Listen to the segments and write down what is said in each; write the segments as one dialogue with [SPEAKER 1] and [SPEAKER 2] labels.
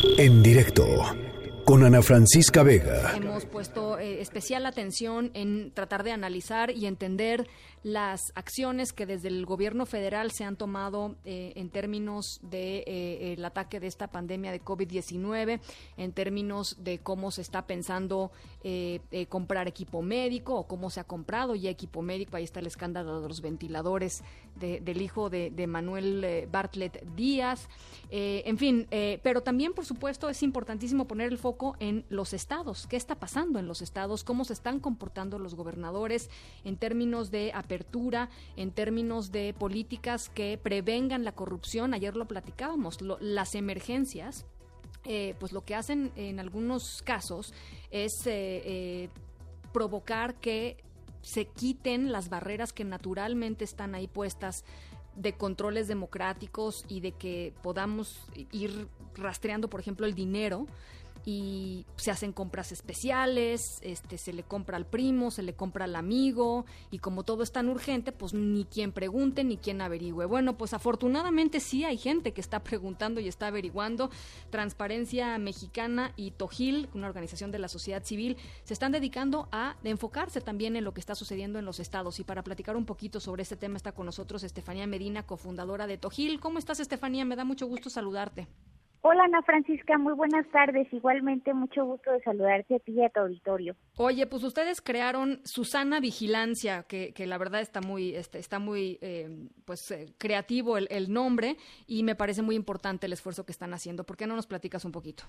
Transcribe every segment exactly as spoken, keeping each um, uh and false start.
[SPEAKER 1] En directo con Ana Francisca Vega.
[SPEAKER 2] Hemos puesto eh, especial atención en tratar de analizar y entender las acciones que desde el gobierno federal se han tomado eh, en términos de eh, el ataque de esta pandemia de COVID diecinueve, en términos de cómo se está pensando eh, eh, comprar equipo médico o cómo se ha comprado ya equipo médico. Ahí está el escándalo de los ventiladores de, del hijo de, de Manuel eh, Bartlett Díaz. Eh, en fin, eh, pero también, por supuesto, es importantísimo poner el foco en los estados. ¿Qué está pasando en los estados? ¿Cómo se están comportando los gobernadores en términos de apertura, en términos de políticas que prevengan la corrupción? Ayer lo platicábamos, lo, las emergencias, eh, pues lo que hacen en algunos casos es eh, eh, provocar que se quiten las barreras que naturalmente están ahí puestas de controles democráticos y de que podamos ir rastreando, por ejemplo, el dinero. Y se hacen compras especiales, este, se le compra al primo, se le compra al amigo, y como todo es tan urgente, pues ni quien pregunte ni quien averigüe. Bueno, pues afortunadamente sí hay gente que está preguntando y está averiguando. Transparencia Mexicana y Tojil, una organización de la sociedad civil, se están dedicando a enfocarse también en lo que está sucediendo en los estados. Y para platicar un poquito sobre este tema está con nosotros Estefanía Medina, cofundadora de Tojil. ¿Cómo estás, Estefanía? Me da mucho gusto saludarte.
[SPEAKER 3] Hola, Ana Francisca, muy buenas tardes. Igualmente, mucho gusto de saludarte a ti y a tu auditorio.
[SPEAKER 2] Oye, pues ustedes crearon Susana Vigilancia, que, que la verdad está muy, este, está muy, eh, pues eh, creativo el, el nombre, y me parece muy importante el esfuerzo que están haciendo. ¿Por qué no nos platicas un poquito?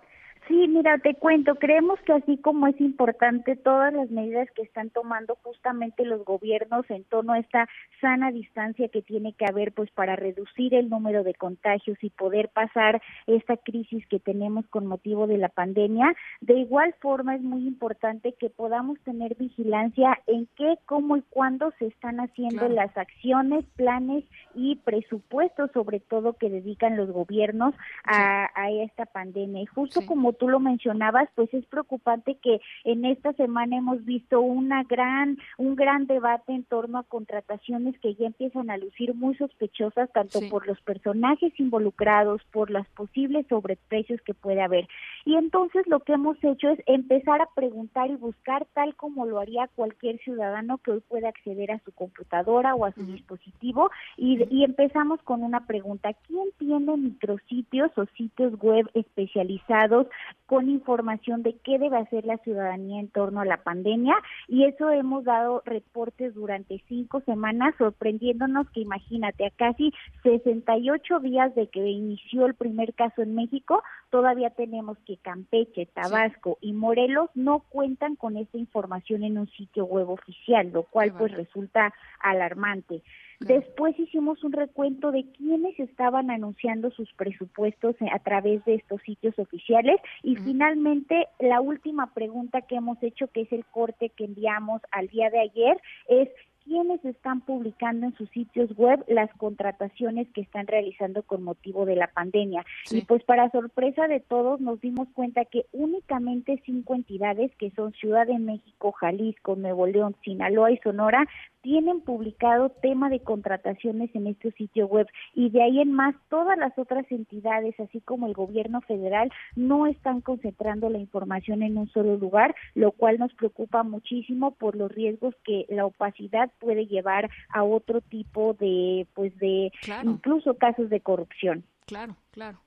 [SPEAKER 3] Sí, mira, te cuento, creemos que así como es importante todas las medidas que están tomando justamente los gobiernos en torno a esta sana distancia que tiene que haber pues para reducir el número de contagios y poder pasar esta crisis que tenemos con motivo de la pandemia, de igual forma es muy importante que podamos tener vigilancia en qué, cómo y cuándo se están haciendo claro. las acciones, planes y presupuestos sobre todo que dedican los gobiernos a, sí. a esta pandemia. Y justo sí. como tú lo mencionabas, pues es preocupante que en esta semana hemos visto una gran, un gran debate en torno a contrataciones que ya empiezan a lucir muy sospechosas, tanto sí. por los personajes involucrados, por los posibles sobreprecios que puede haber. Y entonces lo que hemos hecho es empezar a preguntar y buscar, tal como lo haría cualquier ciudadano que hoy pueda acceder a su computadora o a su uh-huh. dispositivo, y, uh-huh. y empezamos con una pregunta: ¿quién tiene micrositios o sitios web especializados con información de qué debe hacer la ciudadanía en torno a la pandemia? Y eso hemos dado reportes durante cinco semanas, sorprendiéndonos que, imagínate, a casi sesenta y ocho días de que inició el primer caso en México, todavía tenemos que Campeche, Tabasco sí. y Morelos no cuentan con esta información en un sitio web oficial, lo cual pues resulta alarmante. Claro. Después hicimos un recuento de quiénes estaban anunciando sus presupuestos a través de estos sitios oficiales y uh-huh. finalmente la última pregunta que hemos hecho, que es el corte que enviamos al día de ayer, es quiénes están publicando en sus sitios web las contrataciones que están realizando con motivo de la pandemia. Sí. Y pues para sorpresa de todos nos dimos cuenta que únicamente cinco entidades, que son Ciudad de México, Jalisco, Nuevo León, Sinaloa y Sonora, tienen publicado tema de contrataciones en este sitio web, y de ahí en más todas las otras entidades, así como el gobierno federal, no están concentrando la información en un solo lugar, lo cual nos preocupa muchísimo por los riesgos que la opacidad puede llevar a otro tipo de, pues de, claro. incluso casos de corrupción.
[SPEAKER 2] Claro, claro.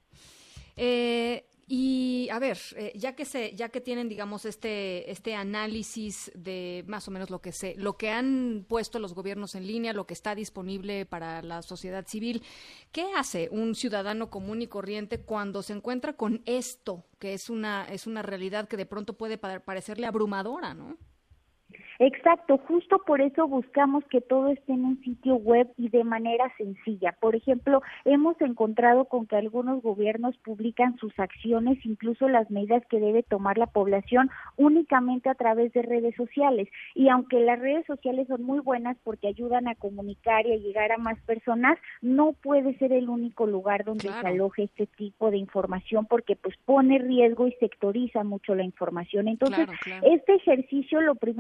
[SPEAKER 2] Eh... Y a ver, eh, ya que se, ya que tienen, digamos, este, este análisis de más o menos lo que se, lo que han puesto los gobiernos en línea, lo que está disponible para la sociedad civil, ¿qué hace un ciudadano común y corriente cuando se encuentra con esto, que es una, es una realidad que de pronto puede parecerle abrumadora, ¿no?
[SPEAKER 3] Exacto, justo por eso buscamos que todo esté en un sitio web y de manera sencilla. Por ejemplo, hemos encontrado con que algunos gobiernos publican sus acciones, incluso las medidas que debe tomar la población, únicamente a través de redes sociales. Y aunque las redes sociales son muy buenas porque ayudan a comunicar y a llegar a más personas, no puede ser el único lugar donde claro. se aloje este tipo de información, porque pues pone riesgo y sectoriza mucho la información. Entonces, claro, claro. este ejercicio lo primero que busca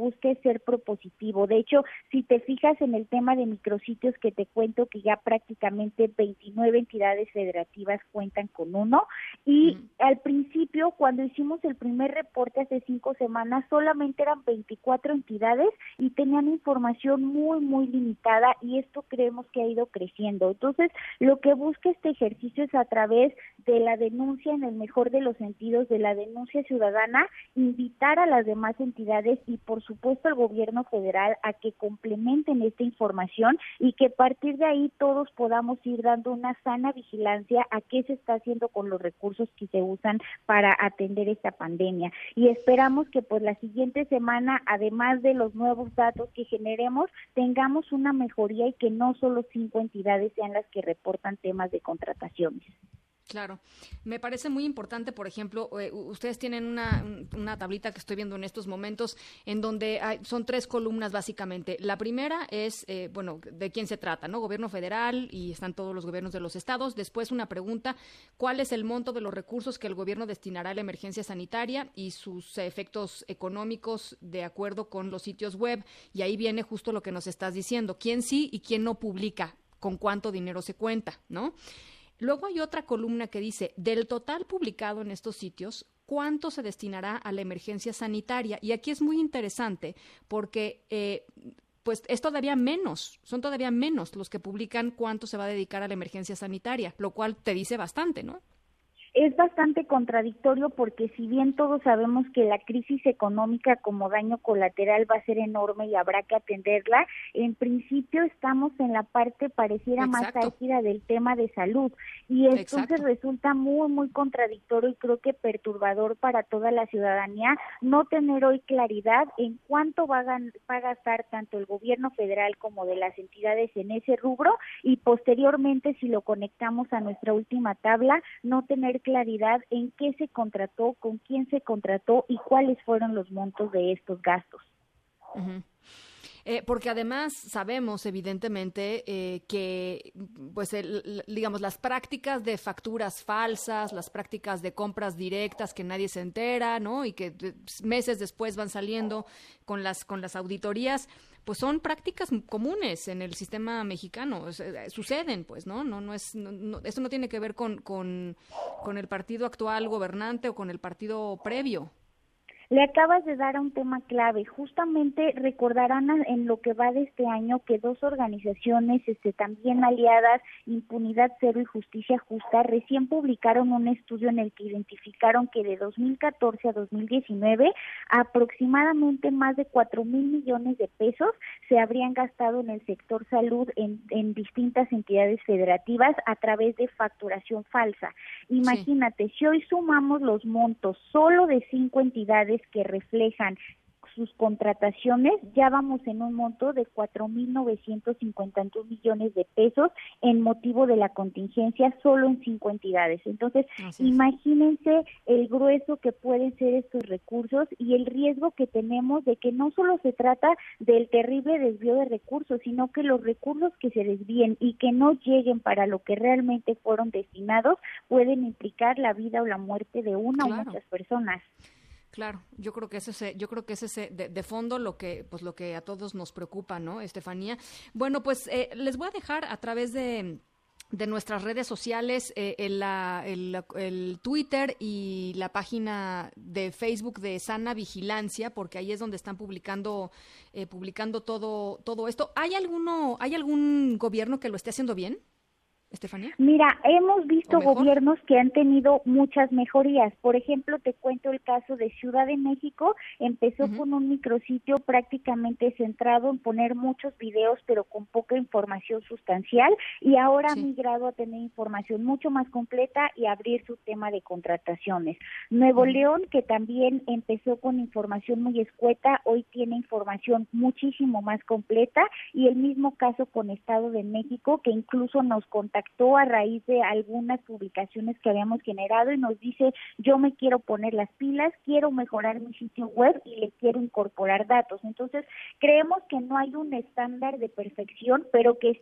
[SPEAKER 3] busca es ser propositivo. De hecho, si te fijas en el tema de micrositios que te cuento que ya prácticamente veintinueve entidades federativas cuentan con uno, y uh-huh. al principio, cuando hicimos el primer reporte hace cinco semanas, solamente eran veinticuatro entidades y tenían información muy, muy limitada, y esto creemos que ha ido creciendo. Entonces, lo que busca este ejercicio es, a través de la denuncia, en el mejor de los sentidos, de la denuncia ciudadana, invitar a las demás entidades y, por supuesto, al gobierno federal a que complementen esta información y que a partir de ahí todos podamos ir dando una sana vigilancia a qué se está haciendo con los recursos que se usan para atender esta pandemia. Y esperamos que pues la siguiente semana, además de los nuevos datos que generemos, tengamos una mejoría y que no solo cinco entidades sean las que reportan temas de contrataciones.
[SPEAKER 2] Claro, me parece muy importante, por ejemplo, eh, ustedes tienen una, una tablita que estoy viendo en estos momentos en donde hay, son tres columnas básicamente. La primera es, eh, bueno, de quién se trata, ¿no? Gobierno federal, y están todos los gobiernos de los estados. Después una pregunta, ¿cuál es el monto de los recursos que el gobierno destinará a la emergencia sanitaria y sus efectos económicos de acuerdo con los sitios web? Y ahí viene justo lo que nos estás diciendo, quién sí y quién no publica, con cuánto dinero se cuenta, ¿no? Luego hay otra columna que dice, del total publicado en estos sitios, ¿cuánto se destinará a la emergencia sanitaria? Y aquí es muy interesante porque eh, pues es todavía menos, son todavía menos los que publican cuánto se va a dedicar a la emergencia sanitaria, lo cual te dice bastante, ¿no?
[SPEAKER 3] Es bastante contradictorio porque si bien todos sabemos que la crisis económica como daño colateral va a ser enorme y habrá que atenderla, en principio estamos en la parte pareciera Exacto. más álgida del tema de salud y entonces Exacto. resulta muy muy contradictorio y creo que perturbador para toda la ciudadanía no tener hoy claridad en cuánto va a, gan- va a gastar tanto el gobierno federal como de las entidades en ese rubro y posteriormente, si lo conectamos a nuestra última tabla, no tener claridad en qué se contrató, con quién se contrató y cuáles fueron los montos de estos gastos.
[SPEAKER 2] Uh-huh. Eh, porque además sabemos evidentemente eh, que pues el, digamos las prácticas de facturas falsas, las prácticas de compras directas que nadie se entera, ¿no? Y que de, meses después van saliendo con las con las auditorías, pues son prácticas comunes en el sistema mexicano, o sea, suceden, pues, ¿no? No no es no, no, esto no tiene que ver con con con el partido actual gobernante o con el partido previo.
[SPEAKER 3] Le acabas de dar a un tema clave. Justamente recordarán en lo que va de este año que dos organizaciones este, también aliadas, Impunidad Cero y Justicia Justa, recién publicaron un estudio en el que identificaron que de dos mil catorce a dos mil diecinueve aproximadamente más de cuatro mil millones de pesos se habrían gastado en el sector salud en, en distintas entidades federativas a través de facturación falsa. Imagínate, sí. si hoy sumamos los montos solo de cinco entidades que reflejan sus contrataciones, ya vamos en un monto de cuatro mil novecientos cincuenta y dos millones de pesos en motivo de la contingencia solo en cinco entidades. Entonces, imagínense el grueso que pueden ser estos recursos y el riesgo que tenemos de que no solo se trata del terrible desvío de recursos, sino que los recursos que se desvíen y que no lleguen para lo que realmente fueron destinados pueden implicar la vida o la muerte de una claro. o muchas personas.
[SPEAKER 2] Claro, yo creo que ese es, yo creo que ese es de, de fondo lo que, pues lo que a todos nos preocupa, ¿no, Estefanía? Bueno, pues eh, les voy a dejar a través de de nuestras redes sociales, eh, el, la, el, el Twitter y la página de Facebook de Sana Vigilancia, porque ahí es donde están publicando, eh, publicando todo, todo esto. ¿Hay alguno, hay algún gobierno que lo esté haciendo bien, Estefanía?
[SPEAKER 3] Mira, hemos visto gobiernos que han tenido muchas mejorías. Por ejemplo, te cuento el caso de Ciudad de México. Empezó uh-huh. con un micrositio prácticamente centrado en poner muchos videos, pero con poca información sustancial, y ahora sí. ha migrado a tener información mucho más completa y abrir su tema de contrataciones. Nuevo uh-huh. León, que también empezó con información muy escueta, hoy tiene información muchísimo más completa, y el mismo caso con Estado de México, que incluso nos contactó a raíz de algunas publicaciones que habíamos generado y nos dice, yo me quiero poner las pilas, quiero mejorar mi sitio web y le quiero incorporar datos. Entonces, creemos que no hay un estándar de perfección, pero que sí, sí.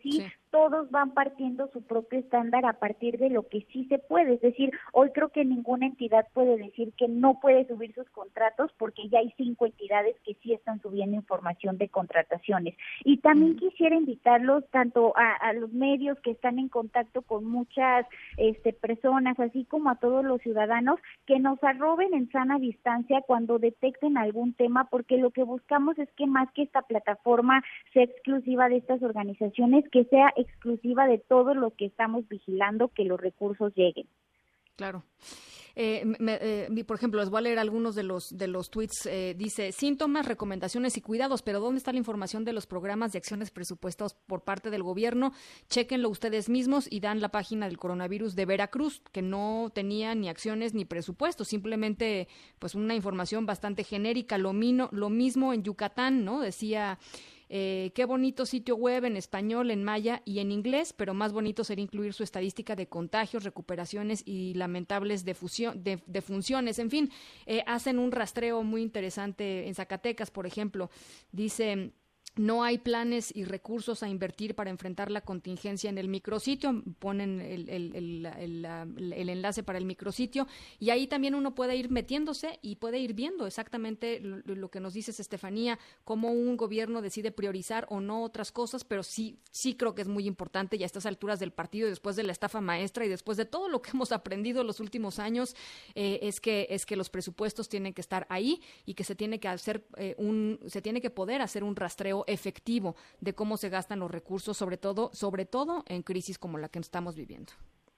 [SPEAKER 3] todos van partiendo su propio estándar a partir de lo que sí se puede. Es decir, hoy creo que ninguna entidad puede decir que no puede subir sus contratos porque ya hay cinco entidades que sí están subiendo información de contrataciones. Y también quisiera invitarlos tanto a, a los medios que están en contacto con muchas este, personas, así como a todos los ciudadanos, que nos arroben en sana distancia cuando detecten algún tema, porque lo que buscamos es que más que esta plataforma sea exclusiva de estas organizaciones, que sea exclusiva de todos los que estamos vigilando que los recursos lleguen.
[SPEAKER 2] Claro. Eh, me, eh, por ejemplo, les voy a leer algunos de los de los tweets. Eh, dice, síntomas, recomendaciones y cuidados, pero ¿dónde está la información de los programas y acciones presupuestados por parte del gobierno? Chéquenlo ustedes mismos y dan la página del coronavirus de Veracruz, que no tenía ni acciones ni presupuestos, simplemente pues una información bastante genérica. Lo, mino, lo mismo en Yucatán, ¿no? Decía... Eh, qué bonito sitio web en español, en maya y en inglés, pero más bonito sería incluir su estadística de contagios, recuperaciones y lamentables defusión, de, defunciones. En fin, eh, hacen un rastreo muy interesante en Zacatecas, por ejemplo. Dice... No hay planes y recursos a invertir para enfrentar la contingencia en el micrositio. Ponen el, el, el, el, el enlace para el micrositio y ahí también uno puede ir metiéndose y puede ir viendo exactamente lo, lo que nos dices, Estefanía, cómo un gobierno decide priorizar o no otras cosas, pero sí, sí creo que es muy importante y a estas alturas del partido, después de la estafa maestra y después de todo lo que hemos aprendido en los últimos años, eh, es que es que los presupuestos tienen que estar ahí y que se tiene que hacer eh, un, se tiene que poder hacer un rastreo efectivo de cómo se gastan los recursos, sobre todo, sobre todo en crisis como la que estamos viviendo.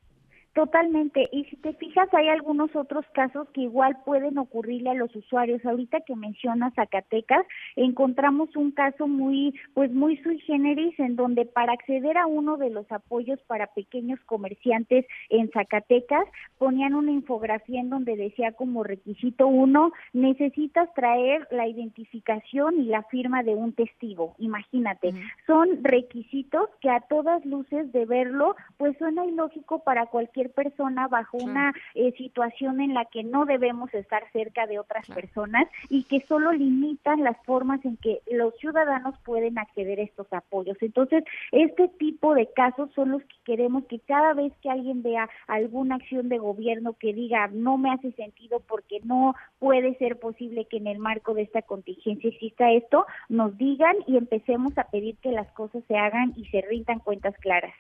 [SPEAKER 3] Totalmente, y si te fijas hay algunos otros casos que igual pueden ocurrirle a los usuarios. Ahorita que mencionas Zacatecas, encontramos un caso muy, pues muy sui generis, en donde para acceder a uno de los apoyos para pequeños comerciantes en Zacatecas, ponían una infografía en donde decía como requisito uno, necesitas traer la identificación y la firma de un testigo. Imagínate, uh-huh. Son requisitos que a todas luces de verlo, pues suena ilógico para cualquier persona bajo claro. una eh, situación en la que no debemos estar cerca de otras claro. personas y que solo limitan las formas en que los ciudadanos pueden acceder a estos apoyos. Entonces, este tipo de casos son los que queremos que cada vez que alguien vea alguna acción de gobierno que diga no me hace sentido porque no puede ser posible que en el marco de esta contingencia exista esto, nos digan y empecemos a pedir que las cosas se hagan y se rindan cuentas claras.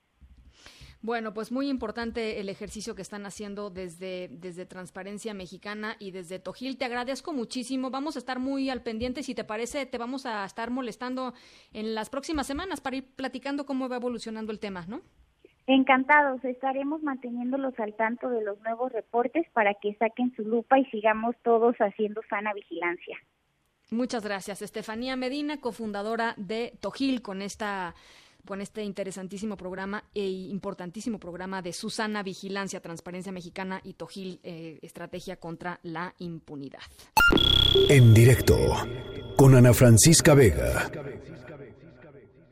[SPEAKER 2] Bueno, pues muy importante el ejercicio que están haciendo desde, desde Transparencia Mexicana y desde Tojil. Te agradezco muchísimo. Vamos a estar muy al pendiente. Si te parece, te vamos a estar molestando en las próximas semanas para ir platicando cómo va evolucionando el tema, ¿no?
[SPEAKER 3] Encantados. Estaremos manteniéndolos al tanto de los nuevos reportes para que saquen su lupa y sigamos todos haciendo sana vigilancia.
[SPEAKER 2] Muchas gracias. Estefanía Medina, cofundadora de Tojil, con esta... con este interesantísimo programa e importantísimo programa de Susana Vigilancia, Transparencia Mexicana y Tojil, eh, Estrategia contra la Impunidad.
[SPEAKER 1] En directo, con Ana Francisca Vega.